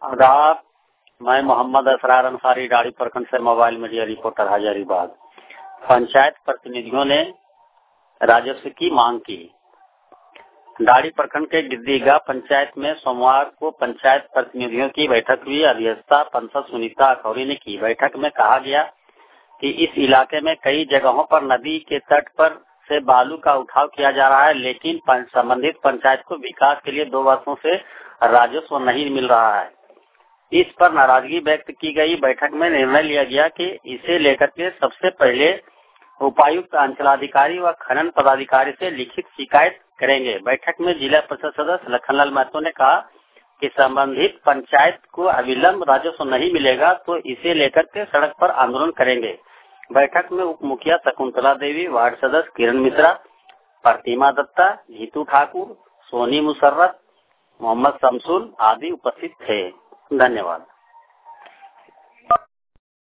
आदाब। मैं मोहम्मद असरार अंसारी डाड़ी प्रखंड से mobile media reporter Hazaribagh. Panchayat प्रतिनिधियों ने राजस्व की मांग की। डाड़ी प्रखंड के गिद्दीगा पंचायत में सोमवार को पंचायत प्रतिनिधियों की बैठक हुई। अध्यक्षता पंचायत सुनीता अखौरी ने की। बैठक में कहा गया कि इस इलाके में कई जगहों पर नदी के तट पर से बालू का उठाव किया जा रहा है, लेकिन संबंधित पंचायत को विकास के लिए 2 वर्षों से राजस्व नहीं मिल रहा है। इस पर नाराजगी व्यक्त की गई। बैठक में निर्णय लिया गया कि इसे लेकर के सबसे पहले उपायुक्त, अंचलाधिकारी व खनन पदाधिकारी से लिखित शिकायत करेंगे। बैठक में जिला परिषद सदस्य लखनलाल महतो ने कहा कि संबंधित पंचायत को अविलंब राजस्व नहीं मिलेगा तो इसे लेकर के सड़क पर आंदोलन करेंगे। बैठक में उप मुखिया शकुंतला देवी, वार्ड सदस्य किरण मिश्रा, प्रतिमा दत्ता, जीतू ठाकुर, सोनी मुशर्रफ, मोहम्मद शमसुल आदि उपस्थित थे। धन्यवाद।